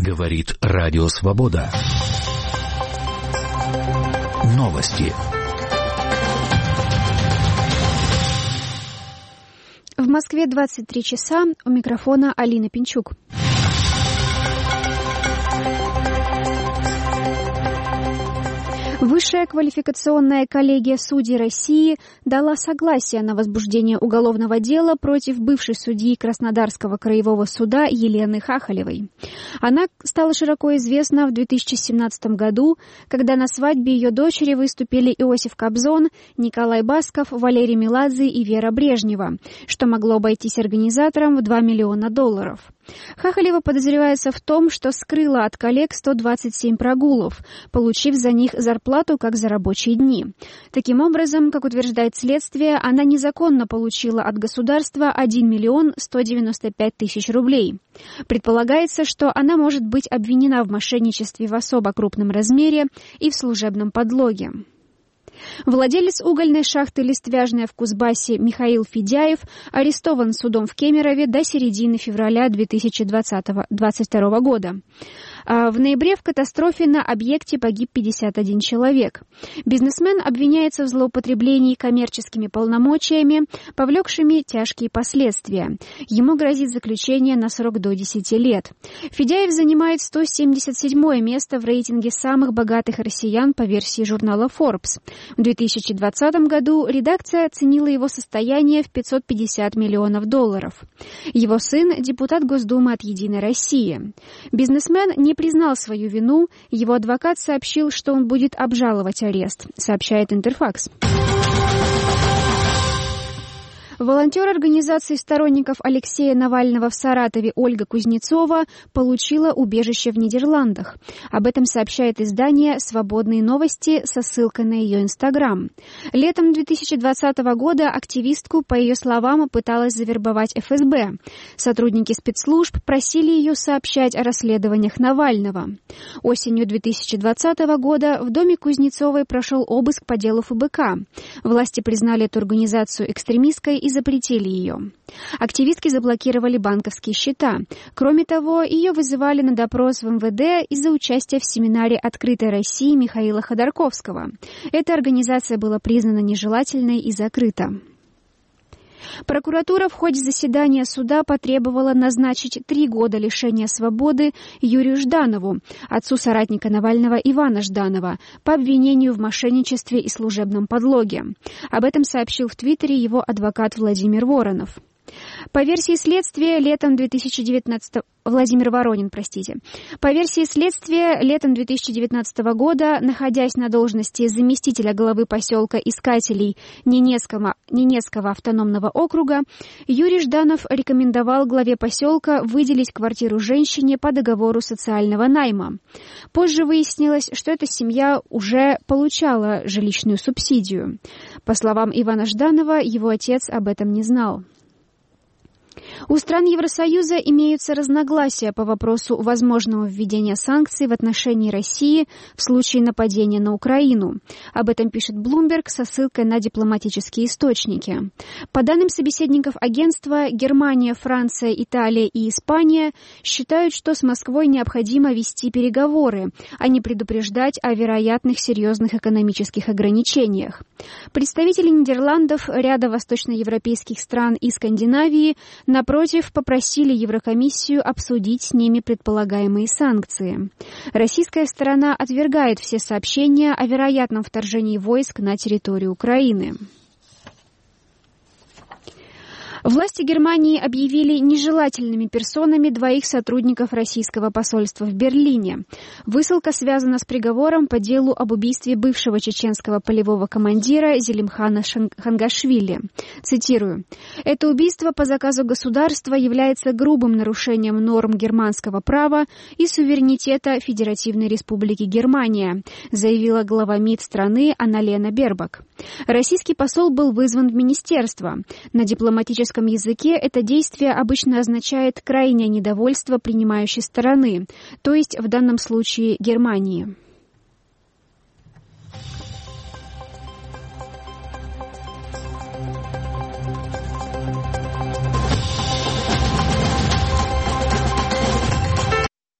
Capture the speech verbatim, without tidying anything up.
Говорит Радио Свобода. Новости. В Москве двадцать три часа. У микрофона Алина Пинчук. Высшая квалификационная коллегия судей России дала согласие на возбуждение уголовного дела против бывшей судьи Краснодарского краевого суда Елены Хахалевой. Она стала широко известна в две тысячи семнадцатом году, когда на свадьбе ее дочери выступили Иосиф Кобзон, Николай Басков, Валерий Меладзе и Вера Брежнева, что могло обойтись организаторам в два миллиона долларов. Хахалева подозревается в том, что скрыла от коллег сто двадцать семь прогулов, получив за них зарплату как за рабочие дни. Таким образом, как утверждает следствие, она незаконно получила от государства один миллион сто девяносто пять тысяч рублей. Предполагается, что она может быть обвинена в мошенничестве в особо крупном размере и в служебном подлоге. Владелец угольной шахты «Листвяжная» в Кузбассе Михаил Федяев арестован судом в Кемерове до середины февраля две тысячи двадцать второго года. В ноябре в катастрофе на объекте погиб пятьдесят один человек. Бизнесмен обвиняется в злоупотреблении коммерческими полномочиями, повлекшими тяжкие последствия. Ему грозит заключение на срок до десяти лет. Федяев занимает сто семьдесят седьмое место в рейтинге самых богатых россиян по версии журнала Forbes. В две тысячи двадцатом году редакция оценила его состояние в пятьсот пятьдесят миллионов долларов. Его сын – депутат Госдумы от «Единой России». Бизнесмен не признал свою вину, его адвокат сообщил, что он будет обжаловать арест, сообщает Интерфакс. Волонтер организации сторонников Алексея Навального в Саратове Ольга Кузнецова получила убежище в Нидерландах. Об этом сообщает издание «Свободные новости» со ссылкой на ее Инстаграм. Летом две тысячи двадцатого года активистку, по ее словам, пыталась завербовать эф эс бэ. Сотрудники спецслужб просили ее сообщать о расследованиях Навального. Осенью две тысячи двадцатого года в доме Кузнецовой прошел обыск по делу эф бэ ка. Власти признали эту организацию экстремистской и запретили ее. Активистки заблокировали банковские счета. Кроме того, ее вызывали на допрос в эм вэ дэ из-за участия в семинаре «Открытой России» Михаила Ходорковского. Эта организация была признана нежелательной и закрыта. Прокуратура в ходе заседания суда потребовала назначить три года лишения свободы Юрию Жданову, отцу соратника Навального Ивана Жданова, по обвинению в мошенничестве и служебном подлоге. Об этом сообщил в Твиттере его адвокат Владимир Воронов. По версии следствия, летом две тысячи девятнадцатого Владимир Воронин, простите. По версии следствия, летом две тысячи девятнадцатого года, находясь на должности заместителя главы поселка Искателей Ненецкого, Ненецкого автономного округа, Юрий Жданов рекомендовал главе поселка выделить квартиру женщине по договору социального найма. Позже выяснилось, что эта семья уже получала жилищную субсидию. По словам Ивана Жданова, его отец об этом не знал. У стран Евросоюза имеются разногласия по вопросу возможного введения санкций в отношении России в случае нападения на Украину. Об этом пишет Bloomberg со ссылкой на дипломатические источники. По данным собеседников агентства, Германия, Франция, Италия и Испания считают, что с Москвой необходимо вести переговоры, а не предупреждать о вероятных серьезных экономических ограничениях. Представители Нидерландов, ряда восточноевропейских стран и Скандинавии напротив, попросили Еврокомиссию обсудить с ними предполагаемые санкции. Российская сторона отвергает все сообщения о вероятном вторжении войск на территорию Украины. Власти Германии объявили нежелательными персонами двоих сотрудников российского посольства в Берлине. Высылка связана с приговором по делу об убийстве бывшего чеченского полевого командира Зелимхана Хангашвили. Цитирую. «Это убийство по заказу государства является грубым нарушением норм германского права и суверенитета Федеративной Республики Германия», заявила глава МИД страны Анналена Бербак. Российский посол был вызван в министерство. На дипломатическом языке это действие обычно означает крайнее недовольство принимающей стороны, то есть в данном случае Германии.